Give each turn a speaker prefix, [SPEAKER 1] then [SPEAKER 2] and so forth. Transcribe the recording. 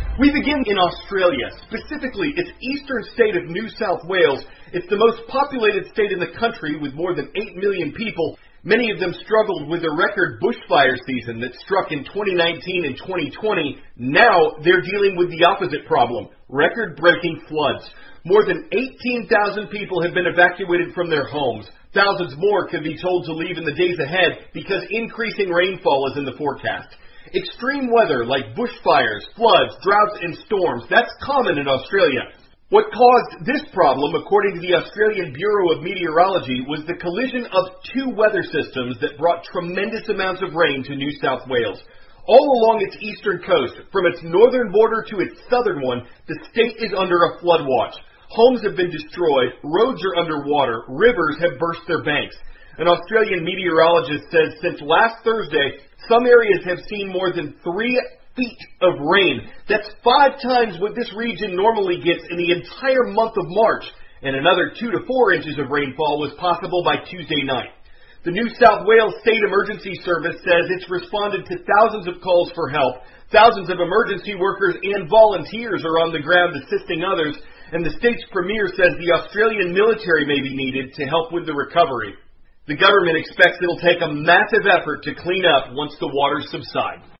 [SPEAKER 1] We begin in Australia, specifically its eastern state of New South Wales. It's the most populated state in the country with more than 8 million people. Many of them struggled with a record bushfire season that struck in 2019 and 2020. Now they're dealing with the opposite problem, record-breaking floods. More than 18,000 people have been evacuated from their homes. Thousands more could be told to leave in the days ahead because increasing rainfall is in the forecast. Extreme weather like bushfires, floods, droughts, and storms, that's common in Australia. What caused this problem, according to the Australian Bureau of Meteorology, was the collision of two weather systems that brought tremendous amounts of rain to New South Wales. All along its eastern coast, from its northern border to its southern one, the state is under a flood watch. Homes have been destroyed, roads are underwater, rivers have burst their banks. An Australian meteorologist says since last Thursday, some areas have seen more than 3 feet of rain. That's 5 times what this region normally gets in the entire month of March, and another 2 to 4 inches of rainfall was possible by Tuesday night. The New South Wales State Emergency Service says it's responded to thousands of calls for help. Thousands of emergency workers and volunteers are on the ground assisting others, and the state's premier says the Australian military may be needed to help with the recovery. The government expects it'll take a massive effort to clean up once the waters subside.